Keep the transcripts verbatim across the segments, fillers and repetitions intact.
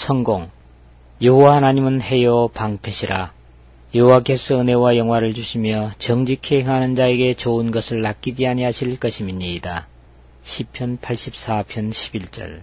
성공. 여호와 하나님은 해요 방패시라. 여호와께서 은혜와 영화를 주시며 정직히 행하는 자에게 좋은 것을 아끼지 아니하실 것임이니이다. 시편 팔십사 편 십일 절.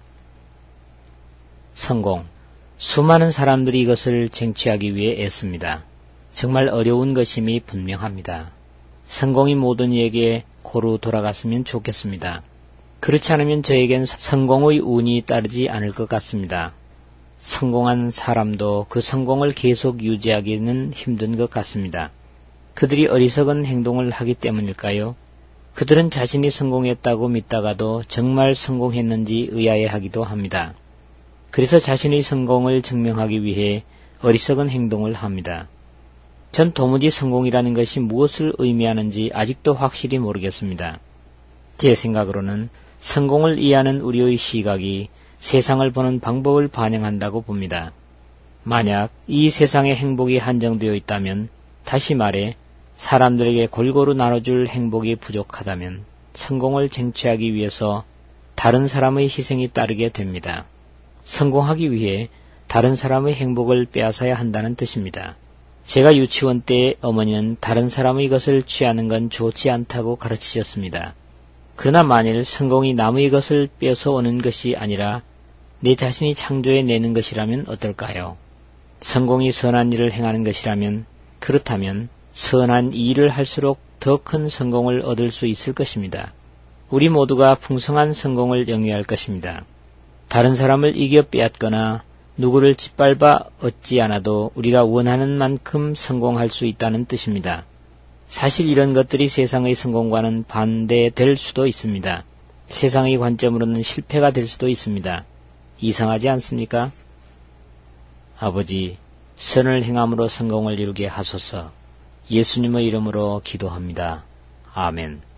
성공. 수많은 사람들이 이것을 쟁취하기 위해 애씁니다. 정말 어려운 것임이 분명합니다. 성공이 모든 이에게 고루 돌아갔으면 좋겠습니다. 그렇지 않으면 저에겐 성공의 운이 따르지 않을 것 같습니다. 성공한 사람도 그 성공을 계속 유지하기는 힘든 것 같습니다. 그들이 어리석은 행동을 하기 때문일까요? 그들은 자신이 성공했다고 믿다가도 정말 성공했는지 의아해하기도 합니다. 그래서 자신의 성공을 증명하기 위해 어리석은 행동을 합니다. 전 도무지 성공이라는 것이 무엇을 의미하는지 아직도 확실히 모르겠습니다. 제 생각으로는 성공을 이해하는 우리의 시각이 세상을 보는 방법을 반영한다고 봅니다. 만약 이 세상의 행복이 한정되어 있다면, 다시 말해 사람들에게 골고루 나눠줄 행복이 부족하다면 성공을 쟁취하기 위해서 다른 사람의 희생이 따르게 됩니다. 성공하기 위해 다른 사람의 행복을 빼앗아야 한다는 뜻입니다. 제가 유치원 때 어머니는 다른 사람의 것을 취하는 건 좋지 않다고 가르치셨습니다. 그러나 만일 성공이 남의 것을 뺏어 오는 것이 아니라 내 자신이 창조해내는 것이라면 어떨까요? 성공이 선한 일을 행하는 것이라면, 그렇다면 선한 이 일을 할수록 더 큰 성공을 얻을 수 있을 것입니다. 우리 모두가 풍성한 성공을 영위할 것입니다. 다른 사람을 이겨 빼앗거나 누구를 짓밟아 얻지 않아도 우리가 원하는 만큼 성공할 수 있다는 뜻입니다. 사실 이런 것들이 세상의 성공과는 반대될 수도 있습니다. 세상의 관점으로는 실패가 될 수도 있습니다. 이상하지 않습니까? 아버지, 선을 행함으로 성공을 이루게 하소서. 예수님의 이름으로 기도합니다. 아멘.